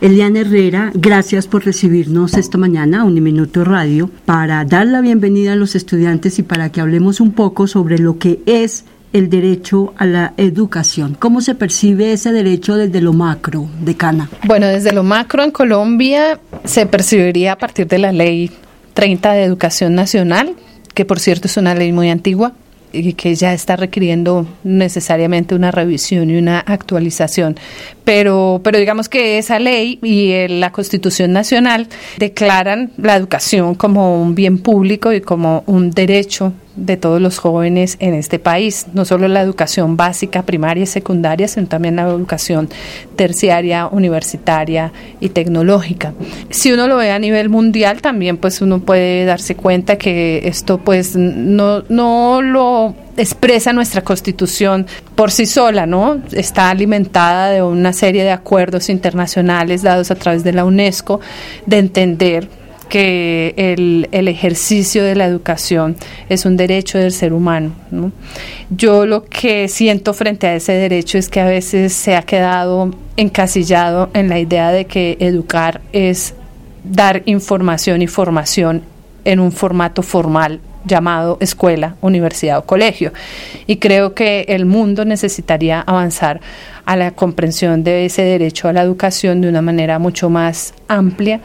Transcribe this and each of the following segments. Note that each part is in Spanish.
Eliana Herrera, gracias por recibirnos esta mañana a Uniminuto Radio para dar la bienvenida a los estudiantes y para que hablemos un poco sobre lo que es el derecho a la educación. ¿Cómo se percibe ese derecho desde lo macro, decana? Bueno, desde lo macro en Colombia se percibiría a partir de la Ley 30 de Educación Nacional, que por cierto es una ley muy antigua y que ya está requiriendo necesariamente una revisión y una actualización. Pero digamos que esa ley y la Constitución Nacional declaran la educación como un bien público y como un derecho de todos los jóvenes en este país, no solo la educación básica, primaria y secundaria, sino también la educación terciaria, universitaria y tecnológica. Si uno lo ve a nivel mundial, también pues uno puede darse cuenta que esto pues no lo expresa nuestra Constitución por sí sola, ¿no? Está alimentada de una serie de acuerdos internacionales dados a través de la UNESCO de entender que el ejercicio de la educación es un derecho del ser humano, ¿no? Yo lo que siento frente a ese derecho es que a veces se ha quedado encasillado en la idea de que educar es dar información y formación en un formato formal llamado escuela, universidad o colegio. Y creo que el mundo necesitaría avanzar a la comprensión de ese derecho a la educación de una manera mucho más amplia,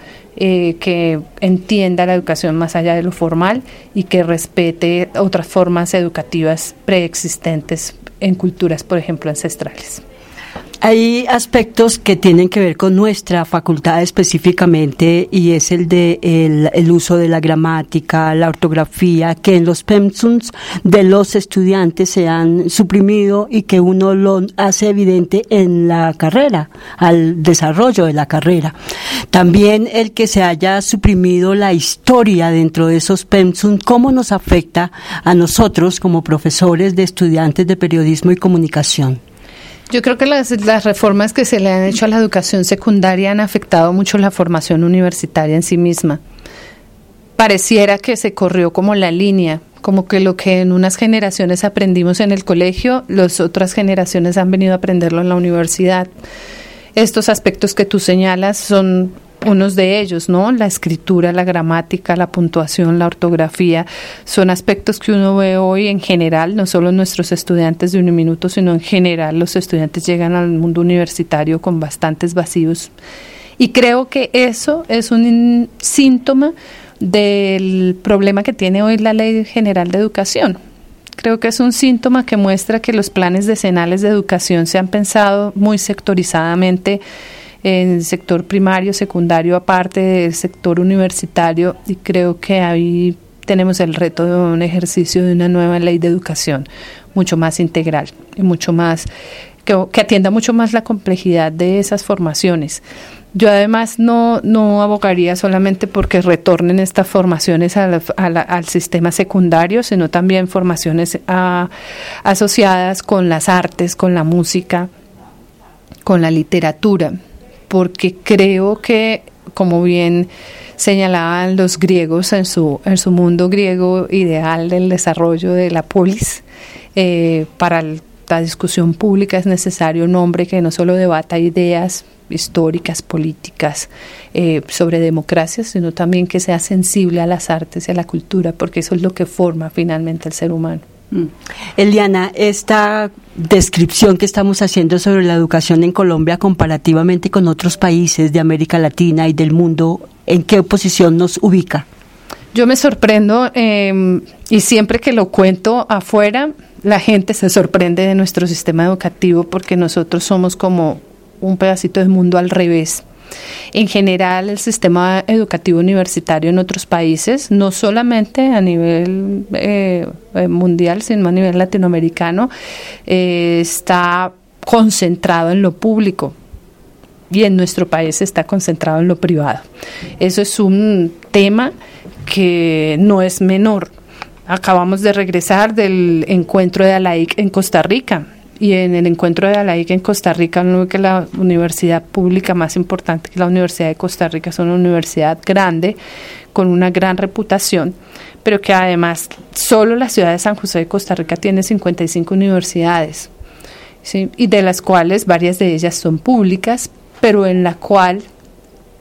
que entienda la educación más allá de lo formal y que respete otras formas educativas preexistentes en culturas, por ejemplo, ancestrales. Hay aspectos que tienen que ver con nuestra facultad específicamente y es el de el uso de la gramática, la ortografía, que en los pensums de los estudiantes se han suprimido y que uno lo hace evidente en la carrera, al desarrollo de la carrera. También el que se haya suprimido la historia dentro de esos pensums, ¿cómo nos afecta a nosotros como profesores de estudiantes de periodismo y comunicación? Yo creo que las reformas que se le han hecho a la educación secundaria han afectado mucho la formación universitaria en sí misma. Pareciera que se corrió como la línea, como que lo que en unas generaciones aprendimos en el colegio, las otras generaciones han venido a aprenderlo en la universidad. Estos aspectos que tú señalas son unos de ellos, ¿no? La escritura, la gramática, la puntuación, la ortografía, son aspectos que uno ve hoy en general, no solo nuestros estudiantes de Uniminuto, sino en general los estudiantes llegan al mundo universitario con bastantes vacíos. Y creo que eso es un síntoma del problema que tiene hoy la Ley General de Educación. Creo que es un síntoma que muestra que los planes decenales de educación se han pensado muy sectorizadamente en el sector primario, secundario, aparte del sector universitario, y creo que ahí tenemos el reto de un ejercicio de una nueva ley de educación mucho más integral y mucho más que atienda mucho más la complejidad de esas formaciones. Yo además no abogaría solamente porque retornen estas formaciones al sistema secundario, sino también formaciones asociadas con las artes, con la música, con la literatura, porque creo que, como bien señalaban los griegos en su mundo griego ideal del desarrollo de la polis, para la discusión pública es necesario un hombre que no solo debata ideas históricas, políticas, sobre democracia, sino también que sea sensible a las artes y a la cultura, porque eso es lo que forma finalmente al ser humano. Eliana, esta descripción que estamos haciendo sobre la educación en Colombia comparativamente con otros países de América Latina y del mundo, ¿en qué posición nos ubica? Yo me sorprendo y siempre que lo cuento afuera, la gente se sorprende de nuestro sistema educativo porque nosotros somos como un pedacito del mundo al revés. En general, el sistema educativo universitario en otros países, no solamente a nivel mundial, sino a nivel latinoamericano, está concentrado en lo público y en nuestro país está concentrado en lo privado. Eso es un tema que no es menor. Acabamos de regresar del encuentro de ALAIC en Costa Rica. Y en el encuentro de ALAIC en Costa Rica, no veo que la universidad pública más importante que la Universidad de Costa Rica es una universidad grande, con una gran reputación, pero que además solo la ciudad de San José de Costa Rica tiene 55 universidades, ¿sí? Y de las cuales varias de ellas son públicas, pero en la cual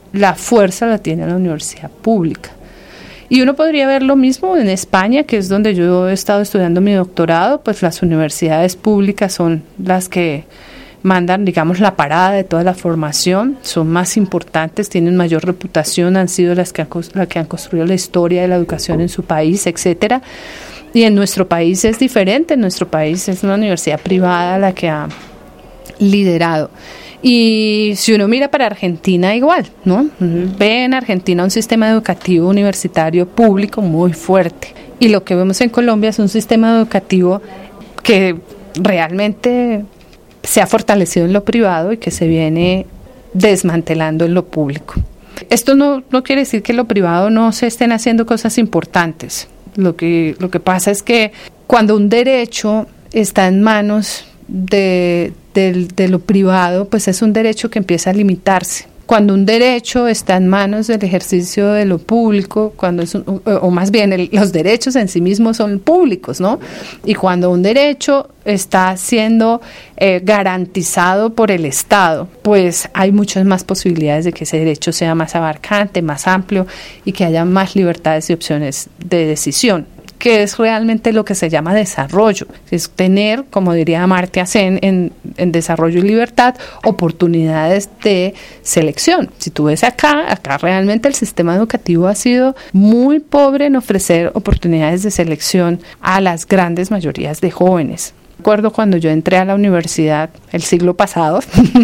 la fuerza la tiene la universidad pública. Y uno podría ver lo mismo en España, que es donde yo he estado estudiando mi doctorado, pues las universidades públicas son las que mandan, digamos, la parada de toda la formación, son más importantes, tienen mayor reputación, han sido las que han construido la historia de la educación en su país, etcétera. Y en nuestro país es diferente, en nuestro país es una universidad privada la que ha liderado. Y si uno mira para Argentina, igual, ¿no? Ve en Argentina un sistema educativo universitario público muy fuerte. Y lo que vemos en Colombia es un sistema educativo que realmente se ha fortalecido en lo privado y que se viene desmantelando en lo público. Esto no quiere decir que en lo privado no se estén haciendo cosas importantes. Lo que pasa es que cuando un derecho está en manos de lo privado, pues es un derecho que empieza a limitarse. Cuando un derecho está en manos del ejercicio de lo público, o más bien los derechos en sí mismos son públicos, ¿no? Y cuando un derecho está siendo garantizado por el Estado, pues hay muchas más posibilidades de que ese derecho sea más abarcante, más amplio y que haya más libertades y opciones de decisión, que es realmente lo que se llama desarrollo, es tener, como diría Amartya Sen, en desarrollo y libertad, oportunidades de selección. Si tú ves acá realmente el sistema educativo ha sido muy pobre en ofrecer oportunidades de selección a las grandes mayorías de jóvenes. Recuerdo cuando yo entré a la universidad el siglo pasado,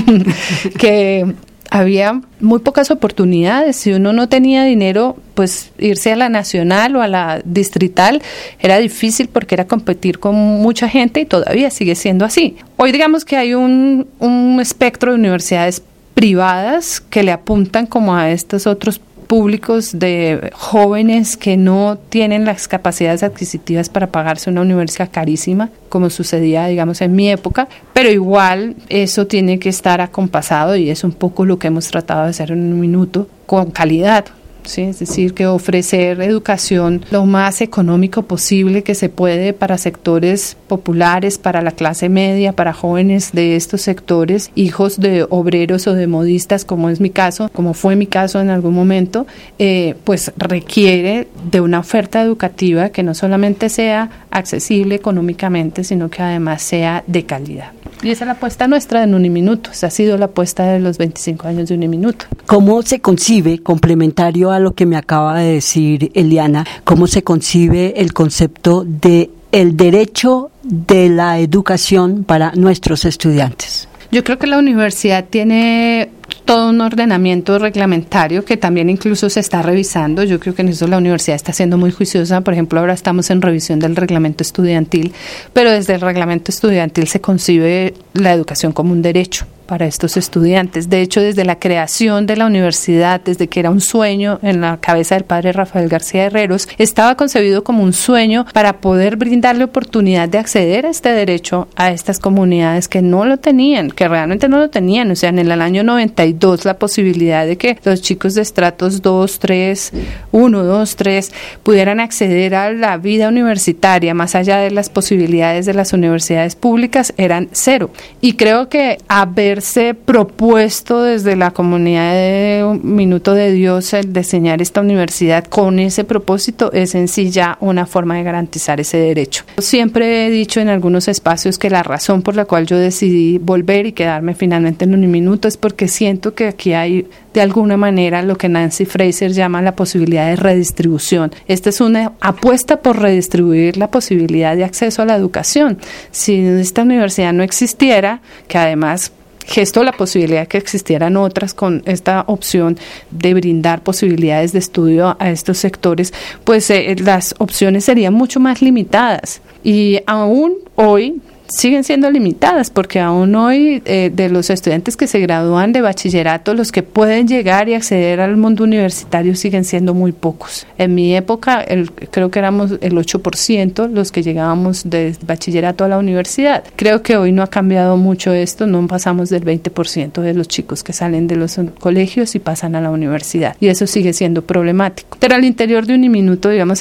que había muy pocas oportunidades. Si uno no tenía dinero, pues irse a la nacional o a la distrital era difícil porque era competir con mucha gente y todavía sigue siendo así. Hoy digamos que hay un espectro de universidades privadas que le apuntan como a estos otros públicos de jóvenes que no tienen las capacidades adquisitivas para pagarse una universidad carísima, como sucedía, digamos, en mi época, pero igual eso tiene que estar acompasado y es un poco lo que hemos tratado de hacer en un minuto, con calidad. ¿Sí? Es decir, que ofrecer educación lo más económico posible que se puede para sectores populares, para la clase media, para jóvenes de estos sectores, hijos de obreros o de modistas, como es mi caso, como fue mi caso en algún momento, pues requiere de una oferta educativa que no solamente sea accesible económicamente, sino que además sea de calidad. Y esa es la apuesta nuestra en Uniminuto, esa ha sido la apuesta de los 25 años de Uniminuto. ¿Cómo se concibe, complementario a lo que me acaba de decir Eliana, cómo se concibe el concepto de el derecho de la educación para nuestros estudiantes? Yo creo que la universidad tiene todo un ordenamiento reglamentario que también incluso se está revisando. Yo creo que en eso la universidad está siendo muy juiciosa. Por ejemplo, ahora estamos en revisión del reglamento estudiantil, pero desde el reglamento estudiantil se concibe la educación como un derecho para estos estudiantes. De hecho, desde la creación de la universidad, desde que era un sueño en la cabeza del padre Rafael García Herreros, estaba concebido como un sueño para poder brindarle oportunidad de acceder a este derecho a estas comunidades que no lo tenían, que realmente no lo tenían. O sea, en el año 92 la posibilidad de que los chicos de estratos 2, 3, 1, 2, 3 pudieran acceder a la vida universitaria más allá de las posibilidades de las universidades públicas eran cero. Y creo que haberse propuesto desde la comunidad de Un Minuto de Dios el diseñar esta universidad con ese propósito es en sí ya una forma de garantizar ese derecho. Siempre he dicho en algunos espacios que la razón por la cual yo decidí volver y quedarme finalmente en Un Minuto es porque siento que aquí hay de alguna manera lo que Nancy Fraser llama la posibilidad de redistribución. Esta es una apuesta por redistribuir la posibilidad de acceso a la educación. Si esta universidad no existiera, que además gestó la posibilidad de que existieran otras con esta opción de brindar posibilidades de estudio a estos sectores, pues las opciones serían mucho más limitadas y aún hoy siguen siendo limitadas porque aún hoy de los estudiantes que se gradúan de bachillerato, los que pueden llegar y acceder al mundo universitario siguen siendo muy pocos. En mi época creo que éramos el 8% los que llegábamos de bachillerato a la universidad. Creo que hoy no ha cambiado mucho esto, no pasamos del 20% de los chicos que salen de los colegios y pasan a la universidad y eso sigue siendo problemático. Pero al interior de Uniminuto, digamos,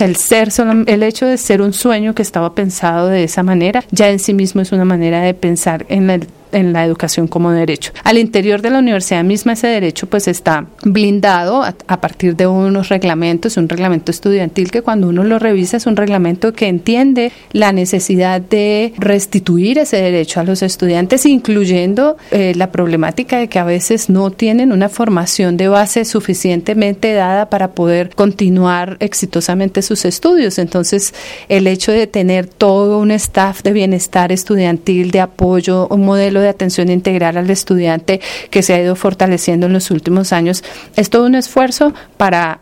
el hecho de ser un sueño que estaba pensado de esa manera, ya en sí mismo es una manera de pensar en el en la educación como derecho. Al interior de la universidad misma ese derecho pues está blindado a partir de unos reglamentos, un reglamento estudiantil que cuando uno lo revisa es un reglamento que entiende la necesidad de restituir ese derecho a los estudiantes, incluyendo la problemática de que a veces no tienen una formación de base suficientemente dada para poder continuar exitosamente sus estudios. Entonces, el hecho de tener todo un staff de bienestar estudiantil, de apoyo, un modelo de atención integral al estudiante que se ha ido fortaleciendo en los últimos años, es todo un esfuerzo para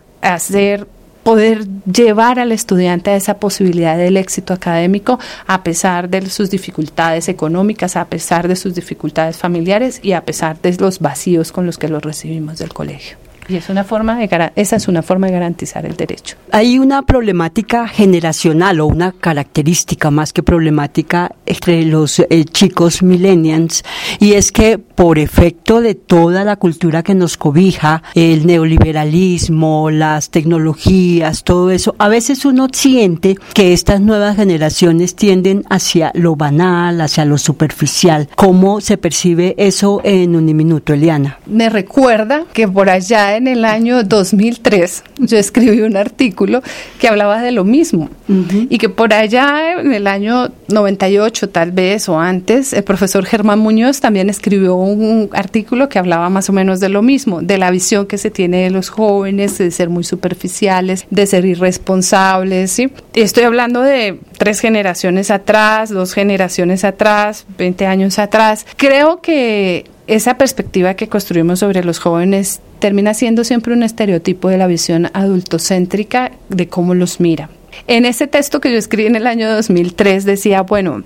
poder llevar al estudiante a esa posibilidad del éxito académico a pesar de sus dificultades económicas, a pesar de sus dificultades familiares y a pesar de los vacíos con los que los recibimos del colegio. Y esa es una forma de garantizar el derecho. Hay una problemática generacional o una característica más que problemática entre los chicos millennials, y es que por efecto de toda la cultura que nos cobija, el neoliberalismo, las tecnologías, todo eso, a veces uno siente que estas nuevas generaciones tienden hacia lo banal, hacia lo superficial. ¿Cómo se percibe eso en Uniminuto, Eliana? Me recuerda que por allá en el año 2003 yo escribí un artículo que hablaba de lo mismo, y que por allá en el año 98 tal vez o antes el profesor Germán Muñoz también escribió un artículo que hablaba más o menos de lo mismo, de la visión que se tiene de los jóvenes, de ser muy superficiales, de ser irresponsables, ¿sí? Estoy hablando de 3 generaciones atrás, 2 generaciones atrás, 20 años atrás. Creo que esa perspectiva que construimos sobre los jóvenes termina siendo siempre un estereotipo de la visión adultocéntrica de cómo los mira. En ese texto que yo escribí en el año 2003 decía, bueno,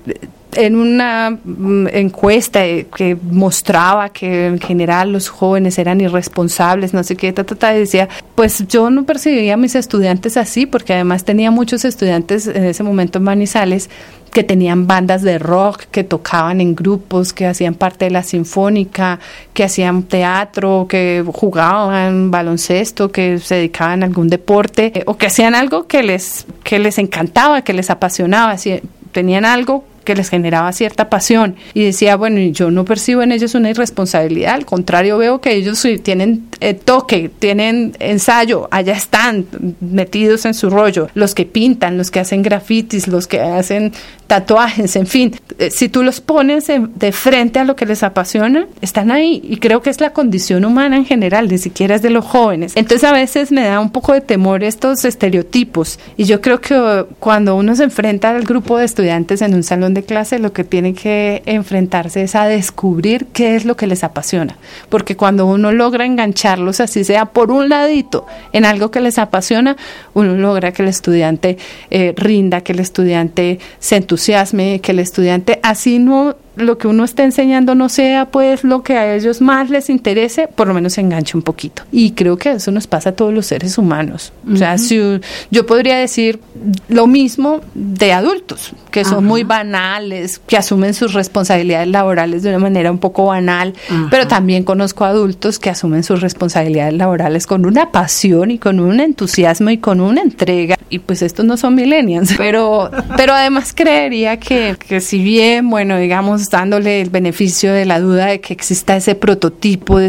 en una encuesta que mostraba que en general los jóvenes eran irresponsables, no sé qué, decía, pues yo no percibía a mis estudiantes así, porque además tenía muchos estudiantes en ese momento en Manizales que tenían bandas de rock, que tocaban en grupos, que hacían parte de la sinfónica, que hacían teatro, que jugaban baloncesto, que se dedicaban a algún deporte, o que hacían algo que les encantaba, que les apasionaba, tenían algo que les generaba cierta pasión, y decía, bueno, yo no percibo en ellos una irresponsabilidad, al contrario, veo que ellos tienen toque, tienen ensayo, allá están metidos en su rollo, los que pintan, los que hacen grafitis, los que hacen tatuajes, en fin, si tú los pones de frente a lo que les apasiona, están ahí, y creo que es la condición humana en general, ni siquiera es de los jóvenes. Entonces a veces me da un poco de temor estos estereotipos, y yo creo que cuando uno se enfrenta al grupo de estudiantes en un salón de clase, lo que tiene que enfrentarse es a descubrir qué es lo que les apasiona, porque cuando uno logra engancharlos, así sea por un ladito, en algo que les apasiona, uno logra que el estudiante rinda, que el estudiante se entusiasme, que el estudiante, así no lo que uno esté enseñando no sea pues lo que a ellos más les interese, por lo menos se enganche un poquito. Y creo que eso nos pasa a todos los seres humanos. O sea, si yo podría decir lo mismo de adultos, que son muy banales, que asumen sus responsabilidades laborales de una manera un poco banal, pero también conozco adultos que asumen sus responsabilidades laborales con una pasión y con un entusiasmo y con una entrega. Y pues estos no son millennials, pero además creería que si bien, bueno, digamos, dándole el beneficio de la duda de que exista ese prototipo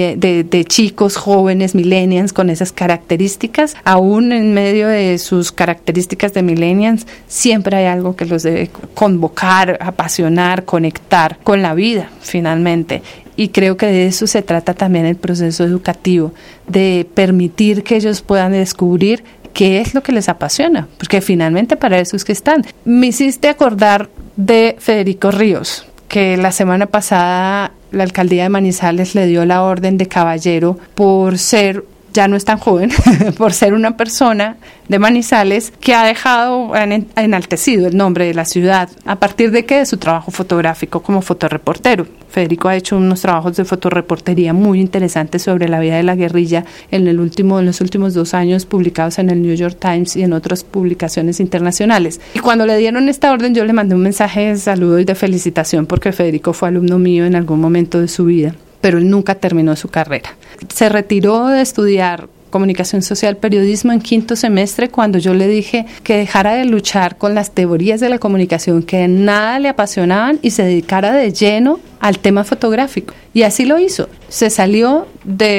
de chicos jóvenes millennials con esas características, aún en medio de sus características de millennials, siempre hay algo que los debe convocar, apasionar, conectar con la vida, finalmente. Y creo que de eso se trata también el proceso educativo, de permitir que ellos puedan descubrir qué es lo que les apasiona, porque finalmente para eso es que están. Me hiciste acordar de Federico Ríos, que la semana pasada la alcaldía de Manizales le dio la orden de caballero por ser, ya no es tan joven, por ser una persona de Manizales que ha dejado enaltecido el nombre de la ciudad a partir de que de su trabajo fotográfico como fotoreportero. Federico ha hecho unos trabajos de fotoreportería muy interesantes sobre la vida de la guerrilla en los últimos 2 años, publicados en el New York Times y en otras publicaciones internacionales. Y cuando le dieron esta orden, yo le mandé un mensaje de saludo y de felicitación, porque Federico fue alumno mío en algún momento de su vida, pero él nunca terminó su carrera. Se retiró de estudiar comunicación social, periodismo en quinto semestre, cuando yo le dije que dejara de luchar con las teorías de la comunicación que nada le apasionaban y se dedicara de lleno al tema fotográfico. Y así lo hizo. Se salió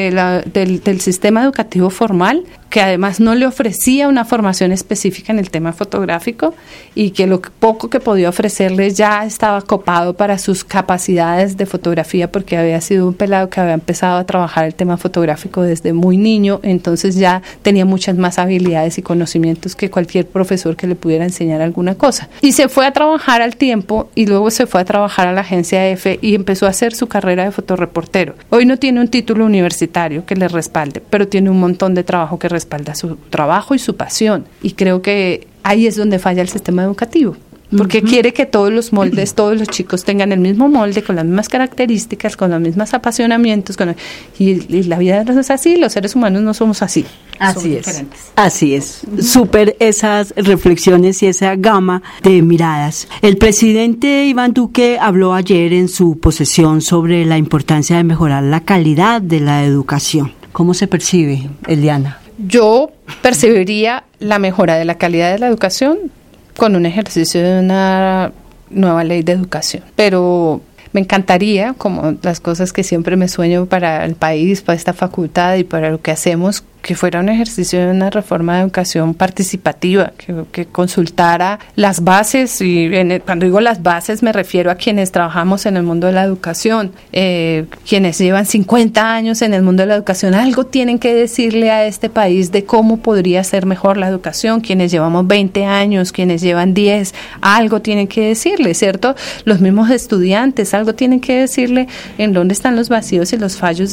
del sistema educativo formal, que además no le ofrecía una formación específica en el tema fotográfico y que lo poco que podía ofrecerle ya estaba copado para sus capacidades de fotografía, porque había sido un pelado que había empezado a trabajar el tema fotográfico desde muy niño, entonces ya tenía muchas más habilidades y conocimientos que cualquier profesor que le pudiera enseñar alguna cosa. Y se fue a trabajar al tiempo y luego se fue a trabajar a la agencia EFE y empezó a hacer su carrera de fotoreportero. Hoy no tiene un título universitario que le respalde, pero tiene un montón de trabajo que respalda su trabajo y su pasión. Y creo que ahí es donde falla el sistema educativo, porque quiere que todos los moldes, todos los chicos tengan el mismo molde, con las mismas características, con los mismos apasionamientos, y la vida no es así, los seres humanos no somos así. Así es, diferentes. Así es. Súper esas reflexiones y esa gama de miradas. El presidente Iván Duque habló ayer en su posesión sobre la importancia de mejorar la calidad de la educación. ¿Cómo se percibe, Eliana? Yo percibiría la mejora de la calidad de la educación con un ejercicio de una nueva ley de educación. Pero me encantaría, como las cosas que siempre me sueño para el país, para esta facultad y para lo que hacemos, que fuera un ejercicio de una reforma de educación participativa, que consultara las bases, y cuando digo las bases me refiero a quienes trabajamos en el mundo de la educación, quienes llevan 50 años en el mundo de la educación, algo tienen que decirle a este país de cómo podría ser mejor la educación, quienes llevamos 20 años, quienes llevan 10, algo tienen que decirle, ¿cierto? Los mismos estudiantes, algo tienen que decirle en dónde están los vacíos y los fallos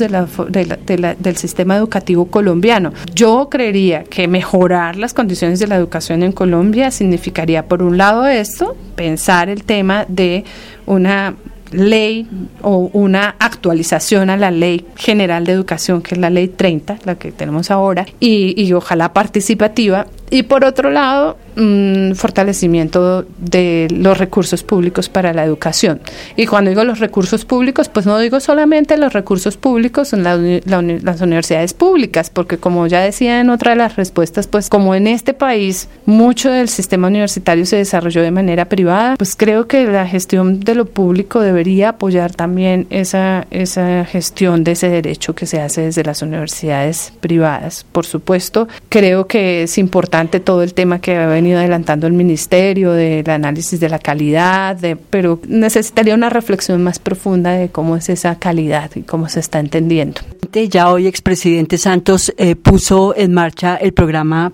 del sistema educativo colombiano. Yo creería que mejorar las condiciones de la educación en Colombia significaría, por un lado, esto, pensar el tema de una ley o una actualización a la Ley General de Educación, que es la Ley 30, la que tenemos ahora, y ojalá participativa. Y por otro lado, fortalecimiento de los recursos públicos para la educación. Y cuando digo los recursos públicos, pues no digo solamente los recursos públicos en las universidades públicas, porque como ya decía en otra de las respuestas, pues como en este país mucho del sistema universitario se desarrolló de manera privada, pues creo que la gestión de lo público debería apoyar también esa gestión de ese derecho que se hace desde las universidades privadas. Por supuesto, creo que es importante todo el tema que ha venido adelantando el ministerio del análisis de la calidad, pero necesitaría una reflexión más profunda de cómo es esa calidad y cómo se está entendiendo. Ya hoy expresidente Santos puso en marcha el programa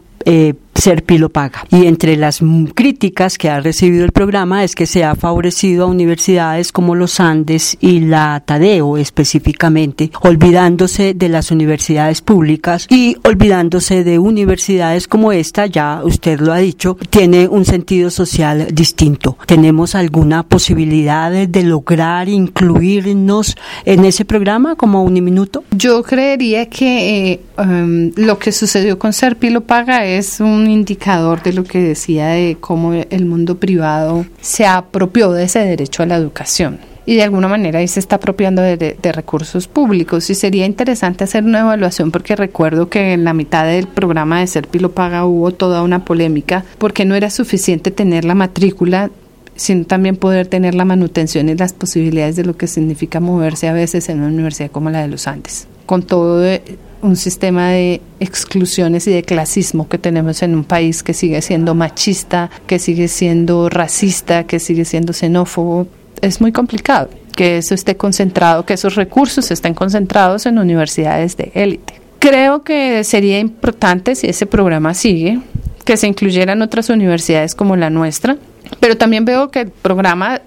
Serpi lo paga, y entre las críticas que ha recibido el programa es que se ha favorecido a universidades como los Andes y la Tadeo específicamente, olvidándose de las universidades públicas y olvidándose de universidades como esta, ya usted lo ha dicho, tiene un sentido social distinto. ¿Tenemos alguna posibilidad de lograr incluirnos en ese programa como Uniminuto? Yo creería que lo que sucedió con Serpi lo paga es un indicador de lo que decía de cómo el mundo privado se apropió de ese derecho a la educación y de alguna manera ahí se está apropiando de recursos públicos, y sería interesante hacer una evaluación, porque recuerdo que en la mitad del programa de Serpi lo paga hubo toda una polémica porque no era suficiente tener la matrícula, sino también poder tener la manutención y las posibilidades de lo que significa moverse a veces en una universidad como la de los Andes, con todo un sistema de exclusiones y de clasismo que tenemos en un país que sigue siendo machista, que sigue siendo racista, que sigue siendo xenófobo. Es muy complicado que eso esté concentrado, que esos recursos estén concentrados en universidades de élite. Creo que sería importante, si ese programa sigue, que se incluyeran otras universidades como la nuestra, pero también veo que el programa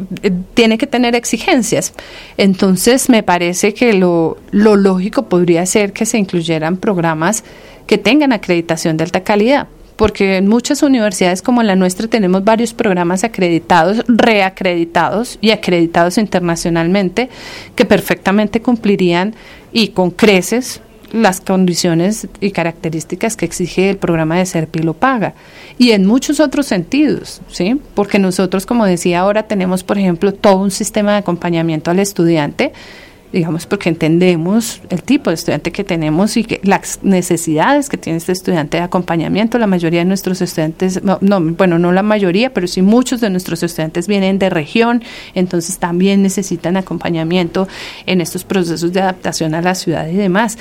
tiene que tener exigencias. Entonces me parece que lo lógico podría ser que se incluyeran programas que tengan acreditación de alta calidad, porque en muchas universidades como la nuestra tenemos varios programas acreditados, reacreditados y acreditados internacionalmente, que perfectamente cumplirían y con creces las condiciones y características que exige el programa de Serpi lo paga, y en muchos otros sentidos, ¿sí? Porque nosotros, como decía ahora, tenemos, por ejemplo, todo un sistema de acompañamiento al estudiante digamos, porque entendemos el tipo de estudiante que tenemos y que las necesidades que tiene este estudiante de acompañamiento. La mayoría de nuestros estudiantes, no la mayoría, pero sí muchos de nuestros estudiantes vienen de región, entonces también necesitan acompañamiento en estos procesos de adaptación a la ciudad y demás.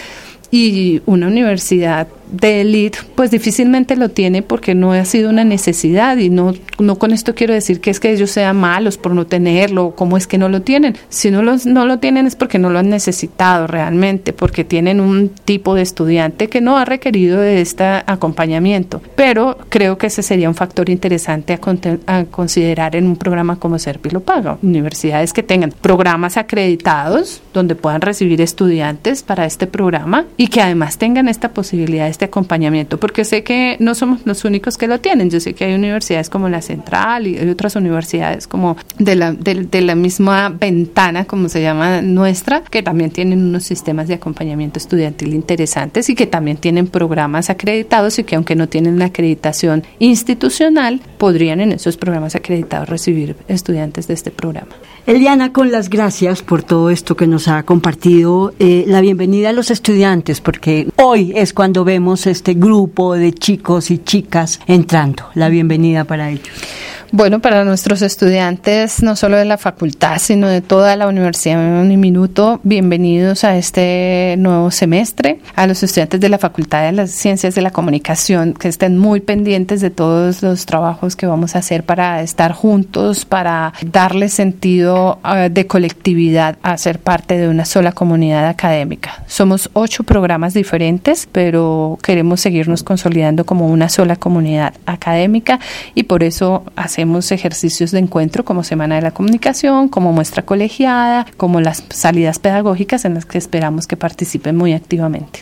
Y una universidad de élite pues difícilmente lo tiene porque no ha sido una necesidad, y no con esto quiero decir que es que ellos sean malos por no tenerlo, cómo es que no lo tienen. Si no lo tienen es porque no lo han necesitado realmente, porque tienen un tipo de estudiante que no ha requerido de este acompañamiento. Pero creo que ese sería un factor interesante a considerar en un programa como SERPI lo paga. Universidades que tengan programas acreditados donde puedan recibir estudiantes para este programa y que además tengan esta posibilidad de este acompañamiento, porque sé que no somos los únicos que lo tienen. Yo sé que hay universidades como la Central y hay otras universidades como de la misma ventana, como se llama nuestra, que también tienen unos sistemas de acompañamiento estudiantil interesantes y que también tienen programas acreditados, y que aunque no tienen una acreditación institucional, podrían en esos programas acreditados recibir estudiantes de este programa. Eliana, con las gracias por todo esto que nos ha compartido, la bienvenida a los estudiantes, porque hoy es cuando vemos este grupo de chicos y chicas entrando. La bienvenida para ellos. Bueno, para nuestros estudiantes, no solo de la facultad, sino de toda la Universidad Uniminuto, bienvenidos a este nuevo semestre. A los estudiantes de la Facultad de las Ciencias de la Comunicación, que estén muy pendientes de todos los trabajos que vamos a hacer para estar juntos, para darle sentido de colectividad a ser parte de una sola comunidad académica. Somos 8 programas diferentes, pero queremos seguirnos consolidando como una sola comunidad académica, y por eso hacemos ejercicios de encuentro como Semana de la Comunicación, como muestra colegiada, como las salidas pedagógicas en las que esperamos que participen muy activamente.